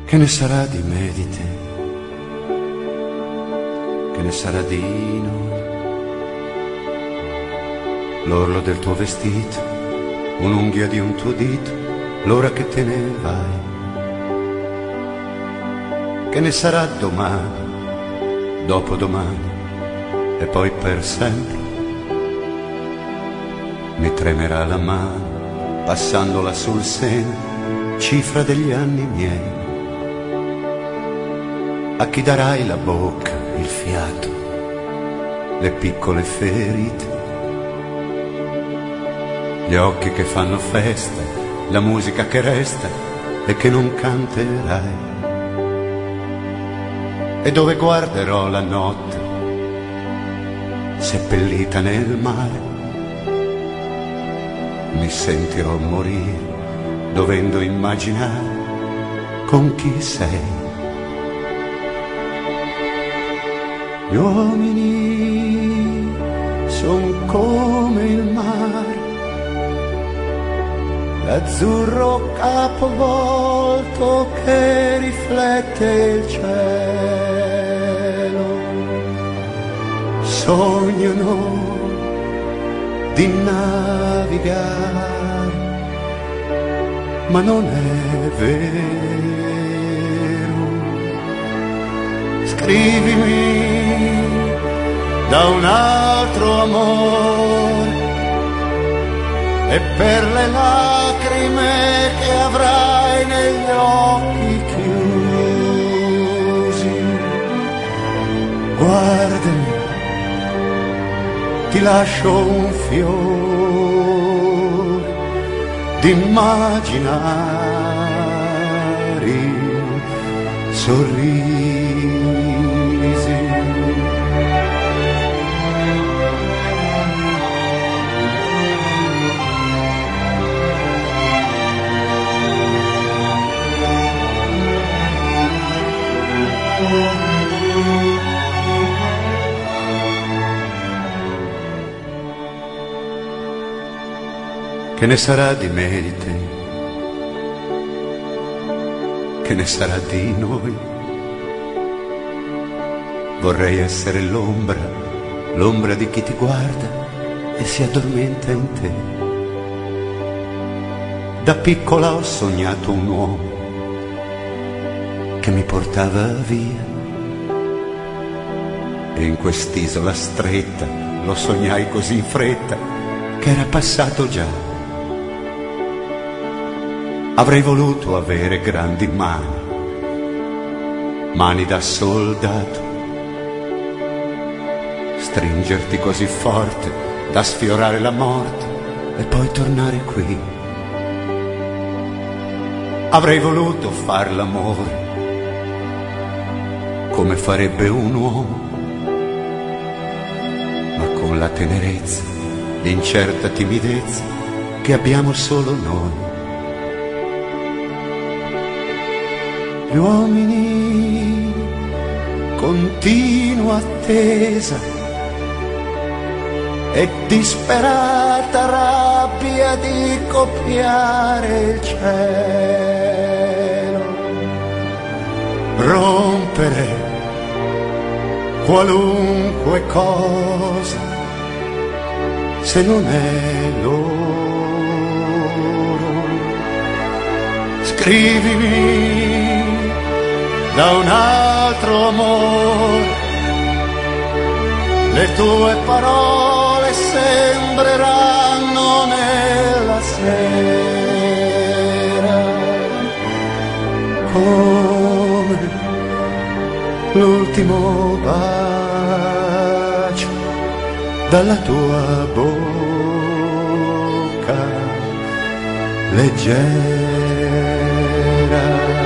Che ne sarà di me, di te? Che ne sarà di noi? L'orlo del tuo vestito, un'unghia di un tuo dito, l'ora che te ne vai. Che ne sarà domani, dopodomani e poi per sempre? Mi tremerà la mano, passandola sul seno, cifra degli anni miei. A chi darai la bocca, il fiato, le piccole ferite, gli occhi che fanno festa, la musica che resta e che non canterai? E dove guarderò la notte, seppellita nel mare? Mi sentirò morire, dovendo immaginare con chi sei. Gli uomini son come il mare, l'azzurro capovolto che riflette il cielo. Sognano di navigare, ma non è vero. Scrivimi da un altro amore e per le lacrime che avrai negli occhi chiusi, guardami, ti lascio un fiore d'immaginari sorrisi. Che ne sarà di me, di te? Che ne sarà di noi? Vorrei essere l'ombra, l'ombra di chi ti guarda e si addormenta in te. Da piccola ho sognato un uomo che mi portava via, e in quest'isola stretta lo sognai così in fretta che era passato già. Avrei voluto avere grandi mani, mani da soldato, stringerti così forte da sfiorare la morte e poi tornare qui. Avrei voluto far l'amore come farebbe un uomo, ma con la tenerezza, l'incerta timidezza che abbiamo solo noi. Gli uomini, continua attesa e disperata rabbia di copiare il cielo, rompere qualunque cosa se non è loro. Scrivimi da un altro amore, le tue parole sembreranno nella sera come l'ultimo bacio dalla tua bocca leggera.